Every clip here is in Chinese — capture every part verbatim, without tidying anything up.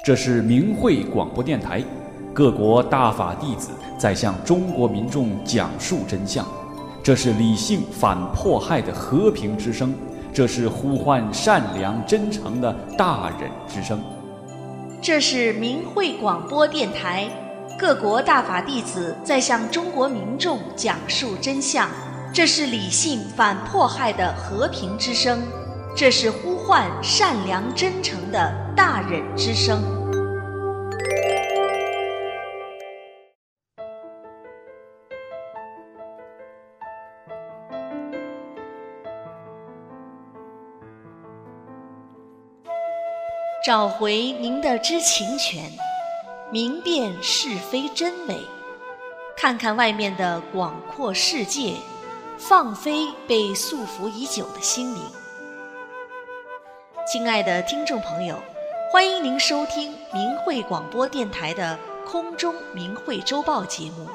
这是明慧广播电台，各国大法弟子在向中国民众讲述真相。这是理性反迫害的和平之声，这是呼唤善良真诚的大忍之声。 这是明慧广播电台，各国大法弟子在向中国民众讲述真相。这是理性反迫害的和平之声，这是呼唤善良真诚的大忍之声。找回您的知情权，明辨是非真伪，看看外面的广阔世界，放飞被束缚已久的心灵。亲爱的听众朋友，欢迎您收听明慧广播电台的空中明慧周报节目。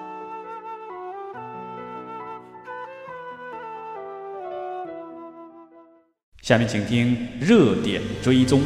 下面请听热点追踪。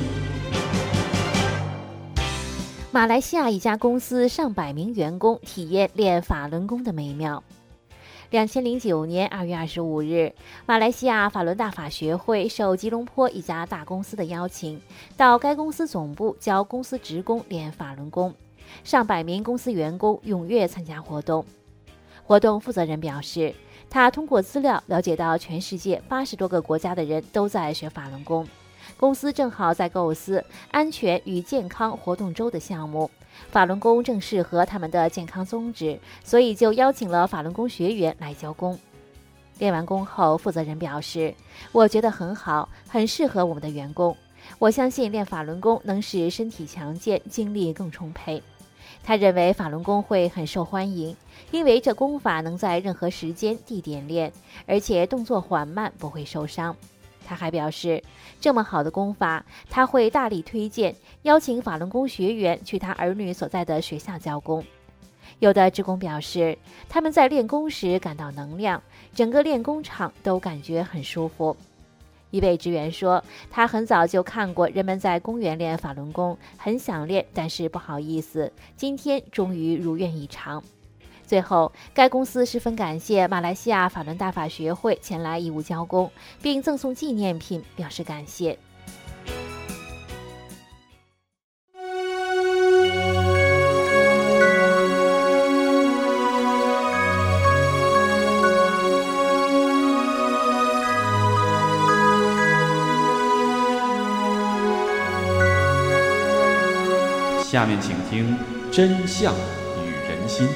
马来西亚一家公司上百名员工体验练法轮功的美妙。两千零九年二月二十五日，马来西亚法轮大法学会受吉隆坡一家大公司的邀请，到该公司总部教公司职工练法轮功。上百名公司员工踊跃参加活动。活动负责人表示，他通过资料了解到全世界八十多个国家的人都在学法轮功。公司正好在构思安全与健康活动周的项目，法轮功正适合他们的健康宗旨，所以就邀请了法轮功学员来教功。练完功后，负责人表示，我觉得很好，很适合我们的员工。我相信练法轮功能使身体强健，精力更充沛。他认为法轮功会很受欢迎，因为这功法能在任何时间地点练，而且动作缓慢，不会受伤。他还表示，这么好的功法，他会大力推荐，邀请法轮功学员去他儿女所在的学校教功。有的职工表示，他们在练功时感到能量，整个练功场都感觉很舒服。一位职员说，他很早就看过人们在公园练法轮功，很想练，但是不好意思，今天终于如愿以偿。最后，该公司十分感谢马来西亚法轮大法学会前来义务教功，并赠送纪念品表示感谢。 下面请听真相与人心。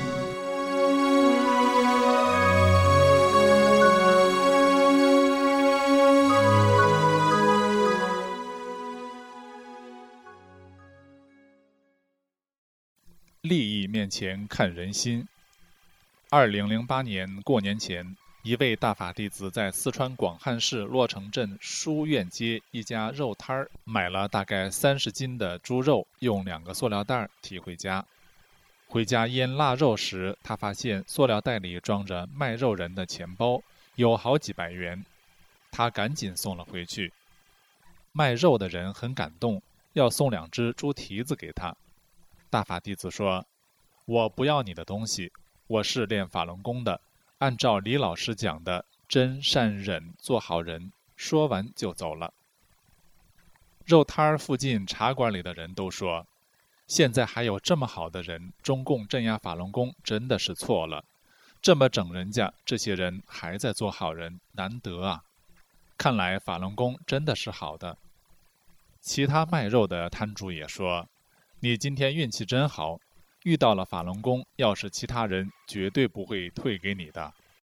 利益面前看人心。二零零八年过年前，一位大法弟子在四川广汉市洛城镇书院街一家肉摊儿买了大概三十斤的猪肉，用两个塑料袋提回家。回家腌腊肉时，他发现塑料袋里装着卖肉人的钱包，有好几百元。他赶紧送了回去。卖肉的人很感动，要送两只猪蹄子给他。大法弟子说，我不要你的东西，我是练法轮功的，按照李老师讲的真善忍做好人，说完就走了。肉摊儿附近茶馆里的人都说，现在还有这么好的人，中共镇压法轮功真的是错了，这么整人家，这些人还在做好人，难得啊。看来法轮功真的是好的。其他卖肉的摊主也说，你今天运气真好，遇到了法轮功，要是其他人绝对不会退给你的。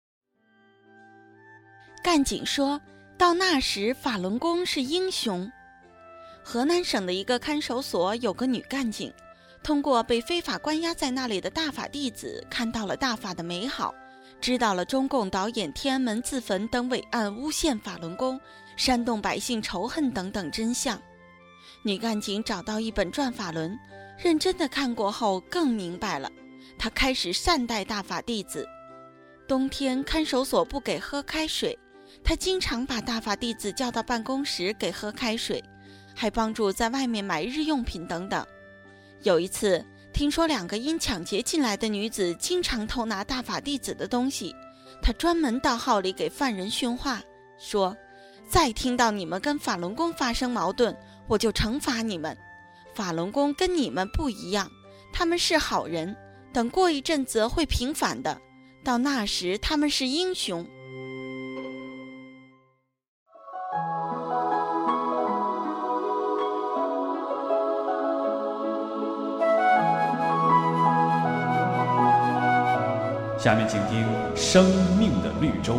干警说，到那时法轮功是英雄。河南省的一个看守所有个女干警，通过被非法关押在那里的大法弟子，看到了大法的美好，知道了中共导演天安门自焚等伟案诬陷法轮功，煽动百姓仇恨等等真相。女干警找到一本《转法轮》，认真的看过后更明白了，她开始善待大法弟子。冬天看守所不给喝开水，她经常把大法弟子叫到办公室给喝开水， 还帮助在外面买日用品等等。有一次，听说两个因抢劫进来的女子经常偷拿大法弟子的东西，他专门到号里给犯人训话，说：再听到你们跟法轮功发生矛盾，我就惩罚你们。法轮功跟你们不一样，他们是好人，等过一阵子会平反的，到那时他们是英雄。 下面请听《生命的绿洲》。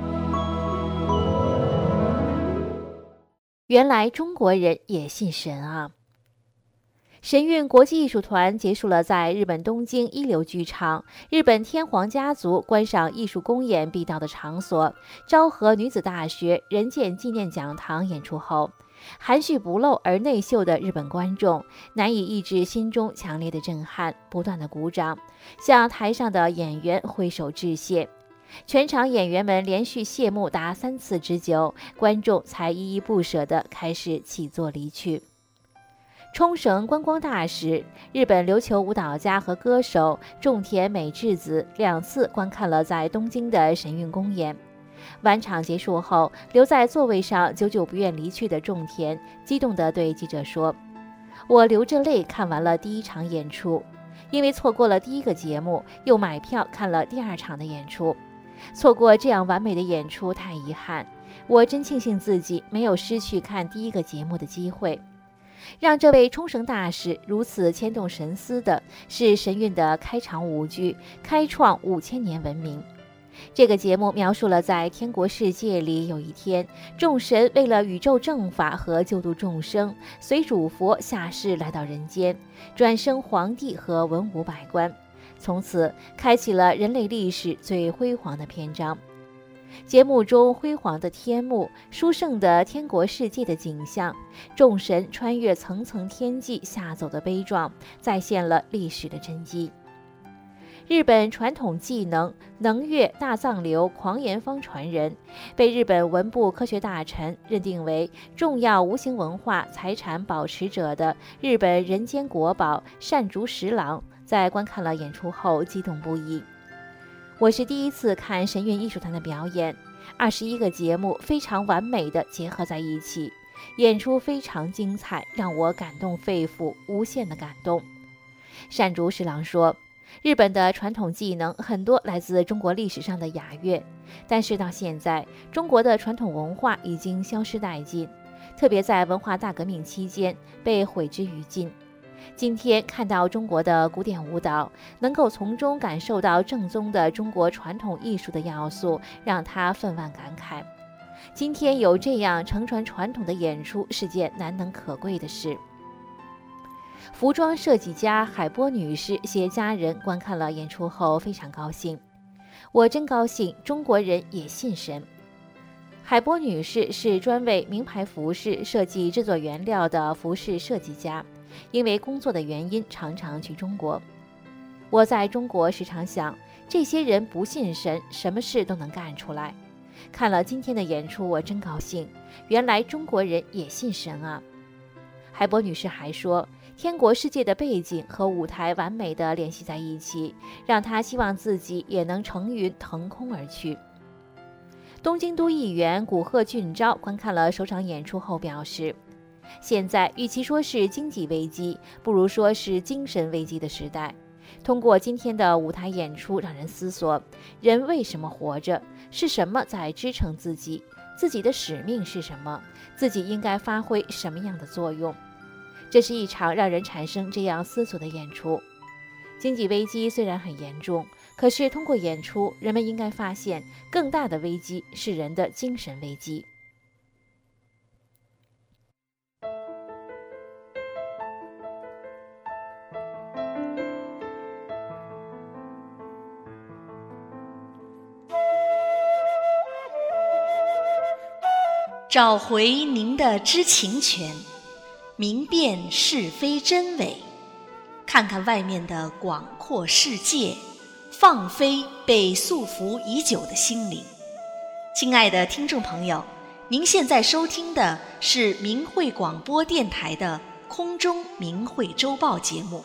原来中国人也信神啊！神韵国际艺术团结束了在日本东京一流剧场日本天皇家族观赏艺术公演必到的场所昭和女子大学人见纪念讲堂演出后，含蓄不露而内秀的日本观众难以抑制心中强烈的震撼，不断的鼓掌，向台上的演员挥手致谢。全场演员们连续谢幕达三次之久，观众才依依不舍地开始起坐离去。冲绳观光大使、日本琉球舞蹈家和歌手种田美智子两次观看了在东京的神韵公演。晚场结束后，留在座位上久久不愿离去的种田激动地对记者说：我流着泪看完了第一场演出，因为错过了第一个节目，又买票看了第二场的演出。错过这样完美的演出太遗憾，我真庆幸自己没有失去看第一个节目的机会。让这位冲绳大使如此牵动神思的是神韵的开场舞剧开创五千年文明。这个节目描述了在天国世界里有一天，众神为了宇宙正法和救度众生，随主佛下世来到人间，转生皇帝和文武百官，从此开启了人类历史最辉煌的篇章。节目中辉煌的天幕、殊胜的天国世界的景象、众神穿越层层天际下走的悲壮，再现了历史的真迹。日本传统技能能乐大藏流狂言方传人，被日本文部科学大臣认定为重要无形文化财产保持者的日本人间国宝善竹十郎，在观看了演出后激动不已。我是第一次看神韵艺术团的表演，二十一个节目非常完美地结合在一起，演出非常精彩，让我感动肺腑，无限的感动。善竹十郎说，日本的传统技能很多来自中国历史上的雅乐，但是到现在，中国的传统文化已经消失殆尽，特别在文化大革命期间被毁之于尽。今天看到中国的古典舞蹈，能够从中感受到正宗的中国传统艺术的要素，让他分外感慨。今天有这样承传传统的演出是件难能可贵的事。服装设计家海波女士携家人观看了演出后非常高兴，我真高兴中国人也信神。海波女士是专为名牌服饰设计制作原料的服饰设计家，因为工作的原因常常去中国。我在中国时常想，这些人不信神，什么事都能干出来。看了今天的演出，我真高兴，原来中国人也信神啊。海波女士还说，天国世界的背景和舞台完美地联系在一起，让她希望自己也能乘云腾空而去。东京都议员古贺俊昭观看了首场演出后表示，现在与其说是经济危机，不如说是精神危机的时代。通过今天的舞台演出，让人思索人为什么活着，是什么在支撑自己，自己的使命是什么，自己应该发挥什么样的作用。这是一场让人产生这样思索的演出。经济危机虽然很严重，可是通过演出，人们应该发现更大的危机是人的精神危机。 找回您的知情权，明辨是非真伪，看看外面的广阔世界，放飞被束缚已久的心灵。亲爱的听众朋友， 您现在收听的是明慧广播电台的空中明慧周报节目。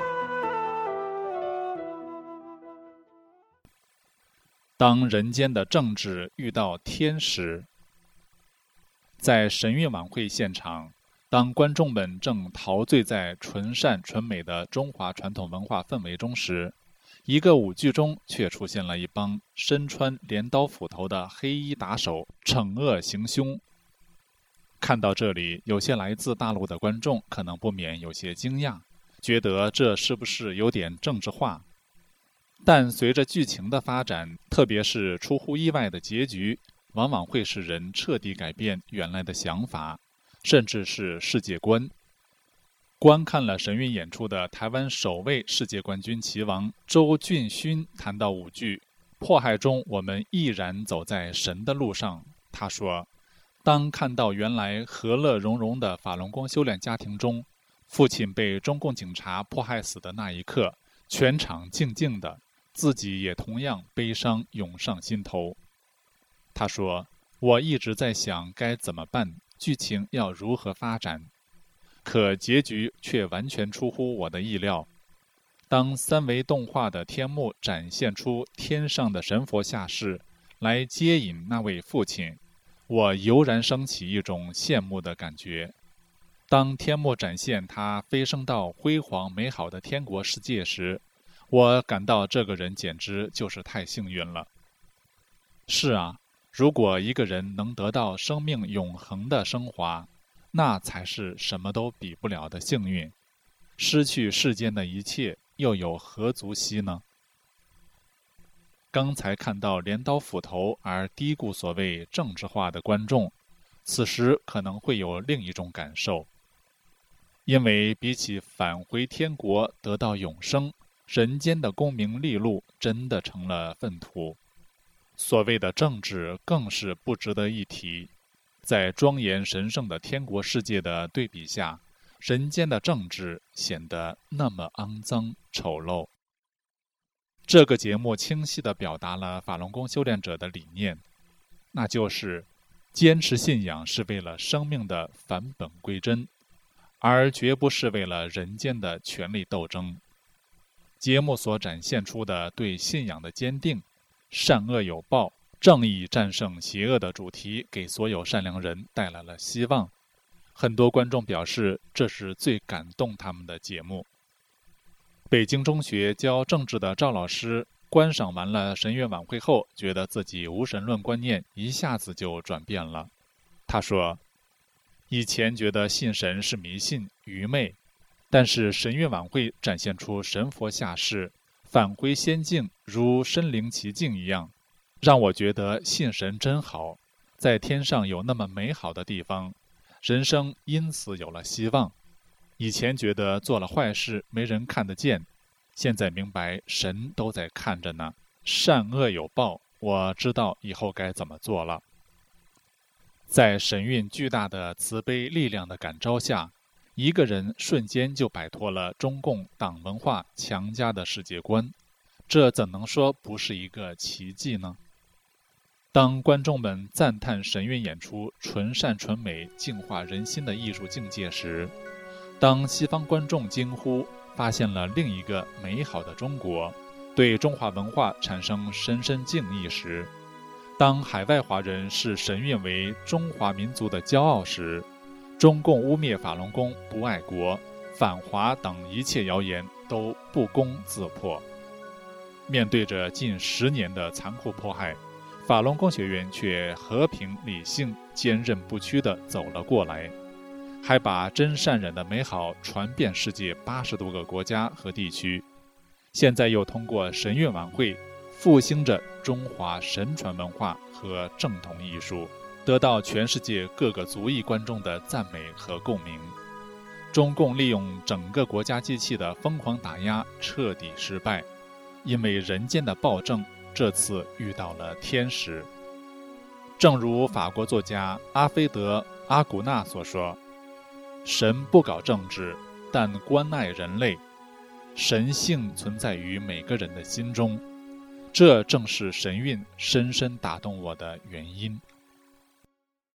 当人间的政治遇到天时。在神韵晚会现场，当观众们正陶醉在纯善纯美的中华传统文化氛围中时，一个舞剧中却出现了一帮身穿镰刀斧头的黑衣打手，惩恶行凶。看到这里，有些来自大陆的观众可能不免有些惊讶，觉得这是不是有点政治化？但随着剧情的发展，特别是出乎意外的结局，往往会使人彻底改变原来的想法，甚至是世界观。观看了神韵演出的台湾首位世界冠军棋王周俊勋谈到舞剧《迫害》中，我们毅然走在神的路上。他说，当看到原来和乐融融的法轮功修炼家庭中，父亲被中共警察迫害死的那一刻，全场静静的，自己也同样悲伤涌上心头。他说，我一直在想该怎么办，剧情要如何发展，可结局却完全出乎我的意料。当三维动画的天幕展现出天上的神佛下世来接引那位父亲，我油然升起一种羡慕的感觉。当天幕展现他飞升到辉煌美好的天国世界时，我感到这个人简直就是太幸运了。是啊，如果一个人能得到生命永恒的升华，那才是什么都比不了的幸运。失去世间的一切，又有何足惜呢？刚才看到镰刀斧头而低估所谓政治化的观众，此时可能会有另一种感受。因为比起返回天国得到永生，人间的功名利禄真的成了粪土。所谓的政治更是不值得一提，在庄严神圣的天国世界的对比下，人间的政治显得那么肮脏丑陋。这个节目清晰地表达了法轮功修炼者的理念，那就是坚持信仰是为了生命的返本归真，而绝不是为了人间的权力斗争。节目所展现出的对信仰的坚定，善恶有报，正义战胜邪恶的主题，给所有善良人带来了希望。很多观众表示，这是最感动他们的节目。北京中学教政治的赵老师观赏完了神韵晚会后，觉得自己无神论观念一下子就转变了。他说，以前觉得信神是迷信愚昧，但是神韵晚会展现出神佛下世，返回仙境，如身临其境一样，让我觉得信神真好，在天上有那么美好的地方，人生因此有了希望。以前觉得做了坏事没人看得见，现在明白神都在看着呢，善恶有报，我知道以后该怎么做了。在神韵巨大的慈悲力量的感召下，一个人瞬间就摆脱了中共党文化强加的世界观，这怎能说不是一个奇迹呢？当观众们赞叹神韵演出纯善纯美净化人心的艺术境界时，当西方观众惊呼发现了另一个美好的中国，对中华文化产生深深敬意时，当海外华人视神韵为中华民族的骄傲时，中共污蔑法轮功不爱国、反华等一切谣言都不攻自破。面对着近十年的残酷迫害，法轮功学员却和平理性、坚韧不屈地走了过来，还把真善忍的美好传遍世界八十多个国家和地区。现在又通过神韵晚会复兴着中华神传文化和正统艺术，得到全世界各个族裔观众的赞美和共鸣。中共利用整个国家机器的疯狂打压彻底失败，因为人间的暴政这次遇到了天时。正如法国作家阿菲德·阿古纳所说，神不搞政治，但关爱人类，神性存在于每个人的心中，这正是神韵深深打动我的原因。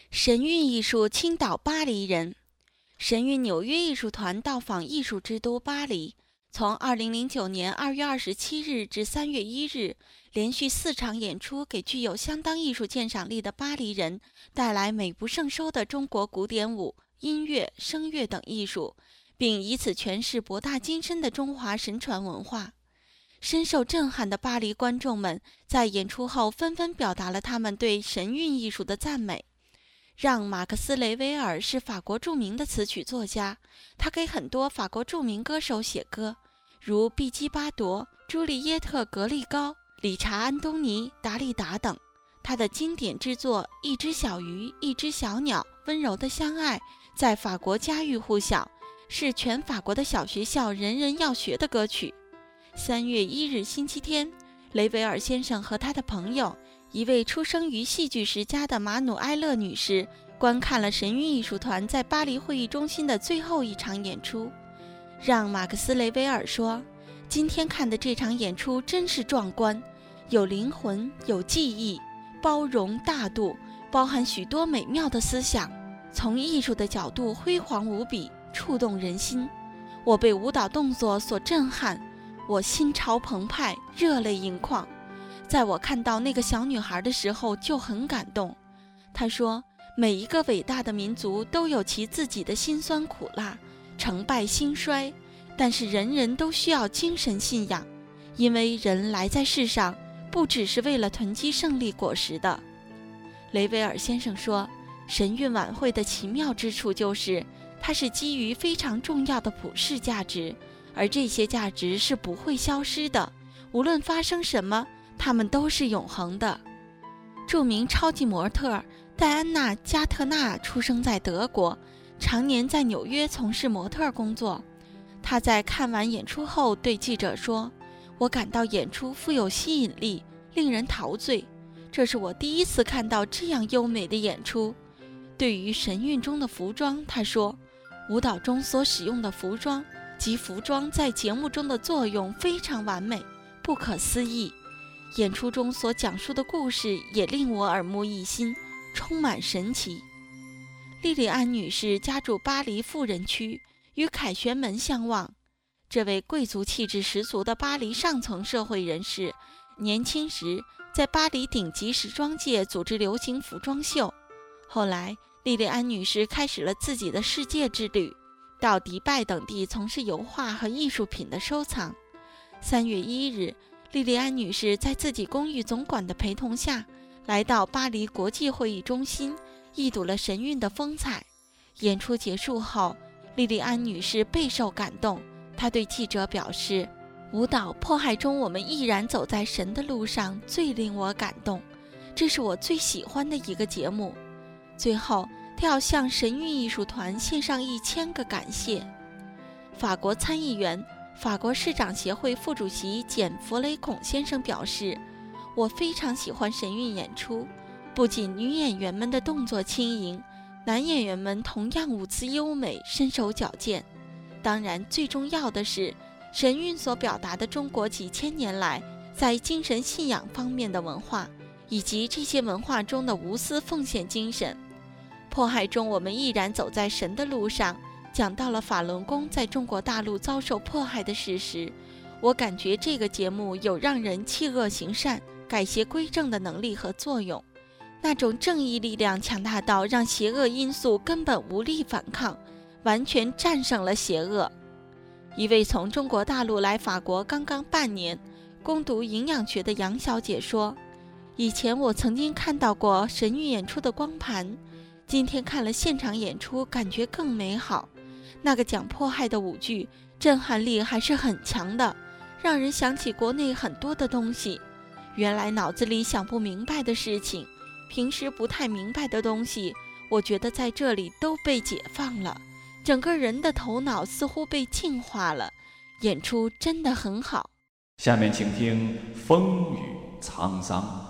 神韵艺术倾倒巴黎人。神韵纽约艺术团到访艺术之都巴黎，从二零零九年二月二十七日至三月一日，连续四场演出，给具有相当艺术鉴赏力的巴黎人带来美不胜收的中国古典舞、音乐、声乐等艺术，并以此诠释博大精深的中华神传文化。深受震撼的巴黎观众们在演出后纷纷表达了他们对神韵艺术的赞美。让·马克思·雷维尔是法国著名的词曲作家，他给很多法国著名歌手写歌，如毕基·巴朵、朱丽叶特·格利高、理查·安东尼、达利达等。他的经典之作《一只小鱼，一只小鸟，温柔的相爱》在法国家喻户晓，是全法国的小学校人人要学的歌曲。三月一日星期天，雷维尔先生和他的朋友，一位出生于戏剧世家的马努埃勒女士，观看了神韵艺术团在巴黎会议中心的最后一场演出。让·马克思·雷维尔说，今天看的这场演出真是壮观，有灵魂，有记忆，包容大度，包含许多美妙的思想，从艺术的角度辉煌无比，触动人心。我被舞蹈动作所震撼，我心潮澎湃，热泪盈眶。在我看到那个小女孩的时候就很感动。她说，每一个伟大的民族都有其自己的辛酸苦辣，成败兴衰，但是人人都需要精神信仰，因为人来在世上不只是为了囤积胜利果实的。雷维尔先生说，神韵晚会的奇妙之处就是它是基于非常重要的普世价值，而这些价值是不会消失的，无论发生什么，它们都是永恒的。著名超级模特戴安娜·加特纳出生在德国，常年在纽约从事模特工作。她在看完演出后对记者说，我感到演出富有吸引力，令人陶醉，这是我第一次看到这样优美的演出。对于神韵中的服装，她说，舞蹈中所使用的服装及服装在节目中的作用非常完美，不可思议。演出中所讲述的故事也令我耳目一新，充满神奇。莉莉安女士家住巴黎富人区，与凯旋门相望。这位贵族气质十足的巴黎上层社会人士，年轻时在巴黎顶级时装界组织流行服装秀。后来，莉莉安女士开始了自己的世界之旅，到迪拜等地从事油画和艺术品的收藏。三月一日，莉莉安女士在自己公寓总管的陪同下，来到巴黎国际会议中心，一睹了神韵的风采。演出结束后，莉莉安女士备受感动，她对记者表示，舞蹈迫害中我们毅然走在神的路上，最令我感动，这是我最喜欢的一个节目。最后，她要向神韵艺术团献上一千个感谢。法国参议员、法国市长协会副主席简·弗雷孔先生表示，我非常喜欢神韵演出，不仅女演员们的动作轻盈，男演员们同样舞姿优美，身手矫健。当然，最重要的是神韵所表达的中国几千年来在精神信仰方面的文化，以及这些文化中的无私奉献精神。迫害中我们毅然走在神的路上，讲到了法轮功在中国大陆遭受迫害的事实。我感觉这个节目有让人弃恶行善、改邪归正的能力和作用，那种正义力量强大到让邪恶因素根本无力反抗，完全战胜了邪恶。一位从中国大陆来法国刚刚半年，攻读营养学的杨小姐说，以前我曾经看到过神韵演出的光盘，今天看了现场演出，感觉更美好。那个讲迫害的舞剧震撼力还是很强的，让人想起国内很多的东西。原来脑子里想不明白的事情，平时不太明白的东西，我觉得在这里都被解放了，整个人的头脑似乎被净化了。演出真的很好。 下面请听风雨沧桑。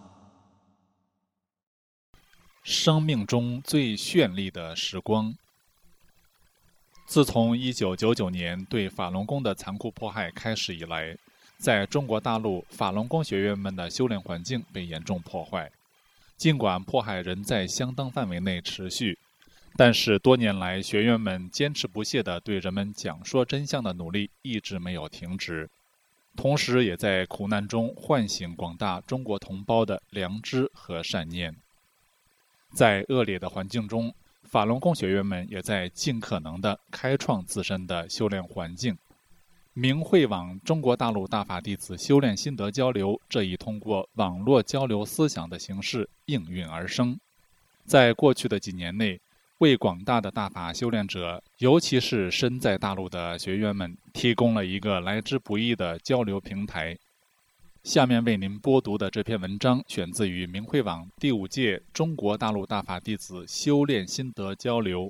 生命中最绚丽的时光。自从一九九九年对法轮功的残酷迫害开始以来，在中国大陆法轮功学员们的修炼环境被严重破坏， 尽管迫害仍在相当范围内持续，但是多年来学员们坚持不懈地对人们讲说真相的努力一直没有停止，同时也在苦难中唤醒广大中国同胞的良知和善念。在恶劣的环境中，法轮功学员们也在尽可能地开创自身的修炼环境。明慧网中国大陆大法弟子修炼心得交流这一通过网络交流思想的形式应运而生，在过去的几年内，为广大的大法修炼者，尤其是身在大陆的学员们，提供了一个来之不易的交流平台。下面为您播读的这篇文章选自于明慧网第五届中国大陆大法弟子修炼心得交流。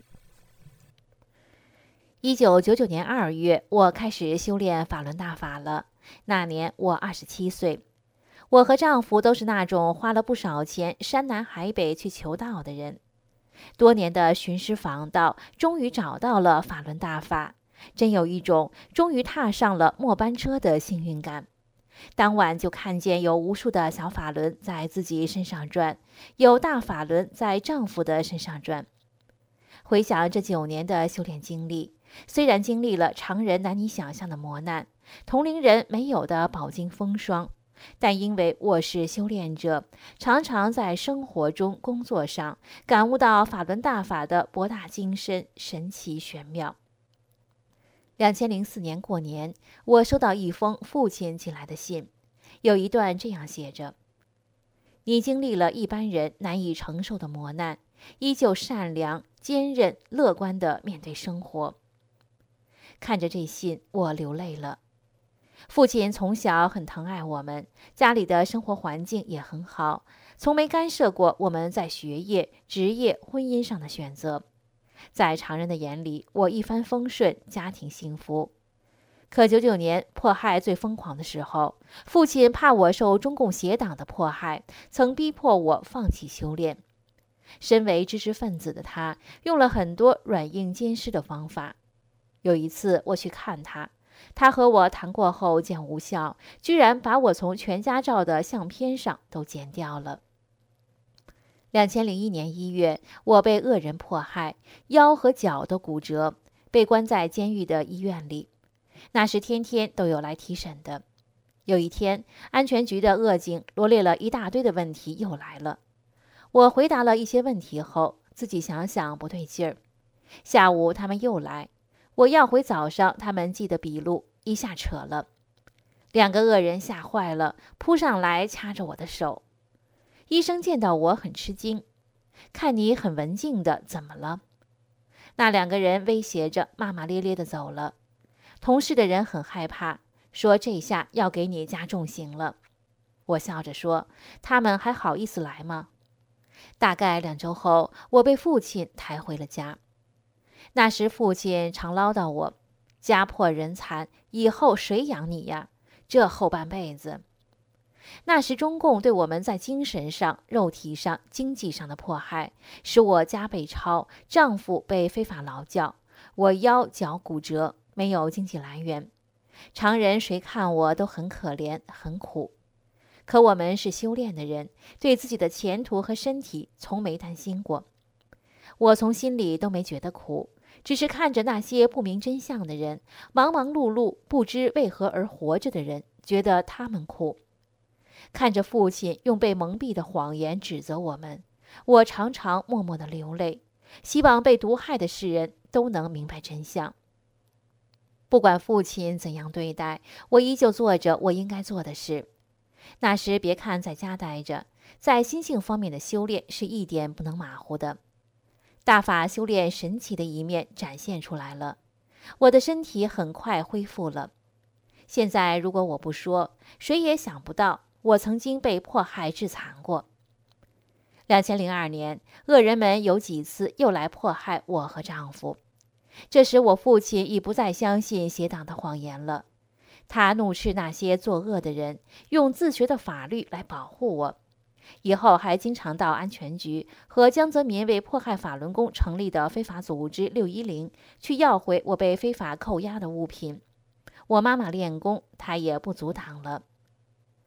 一九九九年二月，我开始修炼法轮大法了。那年我二十七岁。我和丈夫都是那种花了不少钱山南海北去求道的人。多年的寻师访道，终于找到了法轮大法，真有一种终于踏上了末班车的幸运感。当晚就看见有无数的小法轮在自己身上转，有大法轮在丈夫的身上转。回想这九年的修炼经历，虽然经历了常人难以想象的磨难，同龄人没有的饱经风霜，但因为我是修炼者，常常在生活中、工作上感悟到法轮大法的博大精深、神奇玄妙。两千零四年过年，我收到一封父亲寄来的信，有一段这样写着：你经历了一般人难以承受的磨难，依旧善良、坚韧、乐观地面对生活。看着这信，我流泪了。父亲从小很疼爱我们，家里的生活环境也很好，从没干涉过我们在学业、职业、婚姻上的选择。在常人的眼里，我一帆风顺，家庭幸福。可九九年迫害最疯狂的时候，父亲怕我受中共邪党的迫害，曾逼迫我放弃修炼。身为知识分子的他，用了很多软硬兼施的方法。有一次我去看他，他和我谈过后见无效，居然把我从全家照的相片上都剪掉了。两千零一年一月，我被恶人迫害，腰和脚都骨折，被关在监狱的医院里。那时天天都有来提审的。有一天，安全局的恶警罗列了一大堆的问题又来了。我回答了一些问题后，自己想想不对劲儿。下午他们又来，我要回早上他们记的笔录，一下扯了。两个恶人吓坏了，扑上来掐着我的手。医生见到我很吃惊，看你很文静的，怎么了？那两个人威胁着，骂骂咧咧的走了。同事的人很害怕，说这下要给你加重刑了。我笑着说，他们还好意思来吗？大概两周后，我被父亲抬回了家。那时父亲常唠叨我，家破人残，以后谁养你呀？这后半辈子。那时中共对我们在精神上、肉体上、经济上的迫害，使我家被抄，丈夫被非法劳教，我腰脚骨折，没有经济来源。常人谁看我都很可怜，很苦。可我们是修炼的人，对自己的前途和身体从没担心过。我从心里都没觉得苦，只是看着那些不明真相的人，忙忙碌碌不知为何而活着的人，觉得他们苦。看着父亲用被蒙蔽的谎言指责我们，我常常默默地流泪，希望被毒害的世人都能明白真相。不管父亲怎样对待，我依旧做着我应该做的事。那时别看在家待着，在心性方面的修炼是一点不能马虎的。大法修炼神奇的一面展现出来了，我的身体很快恢复了。现在如果我不说，谁也想不到我曾经被迫害致残过。两千零二年，恶人们有几次又来迫害我和丈夫。这时我父亲已不再相信邪党的谎言了，他怒斥那些作恶的人，用自学的法律来保护我。以后还经常到安全局和江泽民为迫害法轮功成立的非法组织六一零去要回我被非法扣押的物品。我妈妈练功，他也不阻挡了。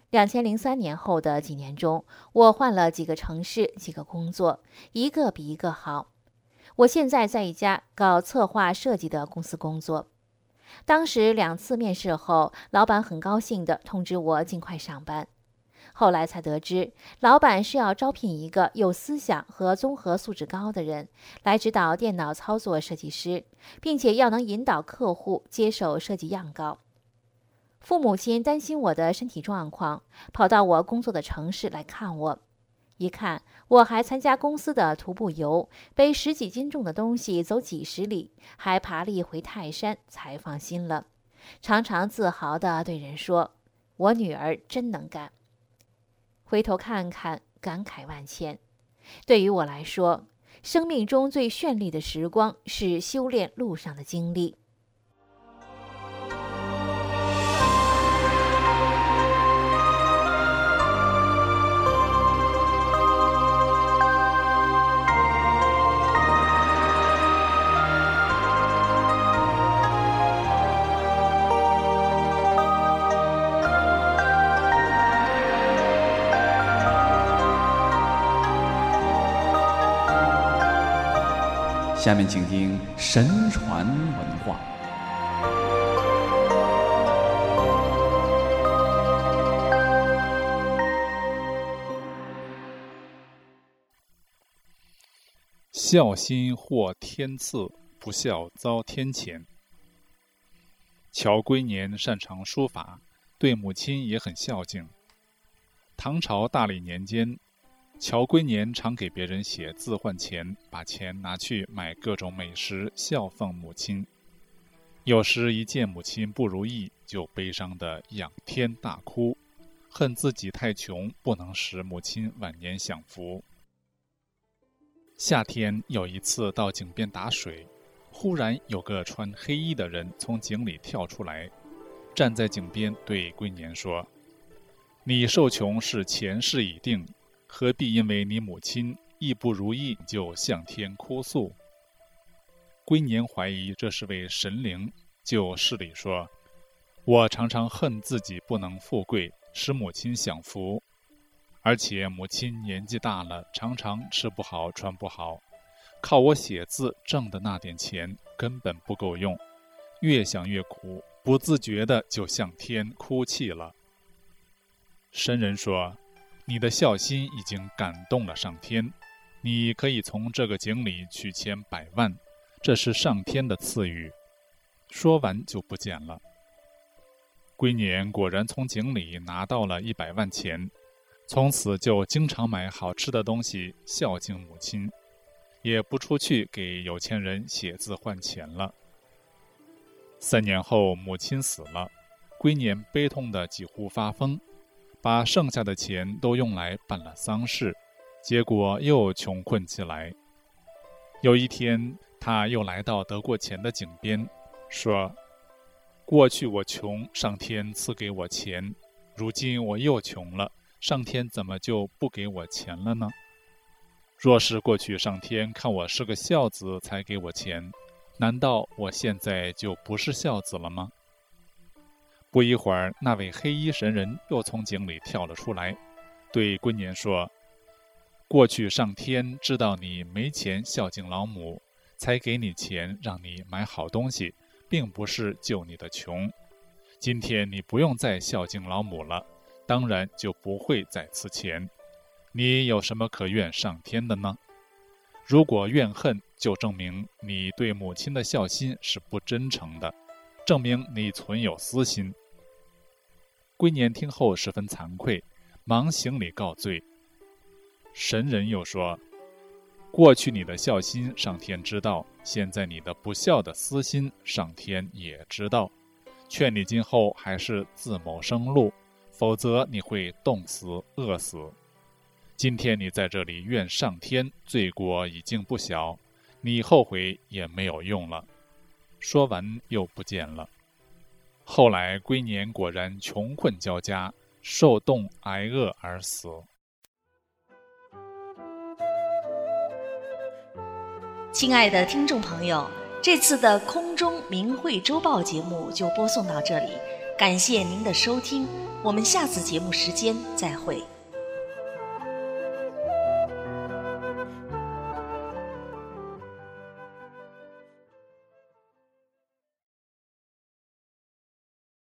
两千零三年后的几年中，我换了几个城市，几个工作，一个比一个好。我现在在一家搞策划设计的公司工作。当时两次面试后，老板很高兴地通知我尽快上班。后来才得知，老板是要招聘一个有思想和综合素质高的人，来指导电脑操作设计师，并且要能引导客户接手设计样稿。父母亲担心我的身体状况，跑到我工作的城市来看我。一看我还参加公司的徒步游，背十几斤重的东西走几十里，还爬了一回泰山，才放心了。常常自豪地对人说：“我女儿真能干。”回头看看，感慨万千。对于我来说，生命中最绚丽的时光是修炼路上的经历。 下面请听神传文化。 孝心获天赐，不孝遭天谴。乔龟年擅长书法，对母亲也很孝敬。唐朝大历年间，乔龟年常给别人写字换钱，把钱拿去买各种美食孝奉母亲。有时一见母亲不如意，就悲伤地仰天大哭，恨自己太穷，不能使母亲晚年享福。夏天有一次到井边打水，忽然有个穿黑衣的人从井里跳出来，站在井边对龟年说：“你受穷是前世已定，何必因为你母亲亦不如意就向天哭诉？”龟年怀疑这是位神灵，就施礼说：“我常常恨自己不能富贵，使母亲享福，而且母亲年纪大了，常常吃不好穿不好，靠我写字挣的那点钱根本不够用，越想越苦，不自觉的就向天哭泣了。”神人说：“你的孝心已经感动了上天，你可以从这个井里取钱百万，这是上天的赐予。”说完就不见了。龟年果然从井里拿到了一百万钱，从此就经常买好吃的东西孝敬母亲，也不出去给有钱人写字换钱了。三年后母亲死了，龟年悲痛得几乎发疯，把剩下的钱都用来办了丧事，结果又穷困起来。有一天他又来到得过钱的井边，说：“过去我穷，上天赐给我钱，如今我又穷了，上天怎么就不给我钱了呢？若是过去上天看我是个孝子才给我钱，难道我现在就不是孝子了吗？”不一会儿，那位黑衣神人又从井里跳了出来，对龟年说：“过去上天知道你没钱孝敬老母，才给你钱让你买好东西，并不是救你的穷。今天你不用再孝敬老母了，当然就不会再赐钱。你有什么可怨上天的呢？如果怨恨，就证明你对母亲的孝心是不真诚的，证明你存有私心。”龟年听后十分惭愧，忙行礼告罪。神人又说：“过去你的孝心上天知道，现在你的不孝的私心上天也知道，劝你今后还是自谋生路，否则你会冻死饿死。今天你在这里怨上天，罪过已经不小，你后悔也没有用了。”说完又不见了。后来龟年果然穷困交加，受冻挨饿而死。 亲爱的听众朋友，这次的空中明慧周报节目就播送到这里， 感谢您的收听，我们下次节目时间再会。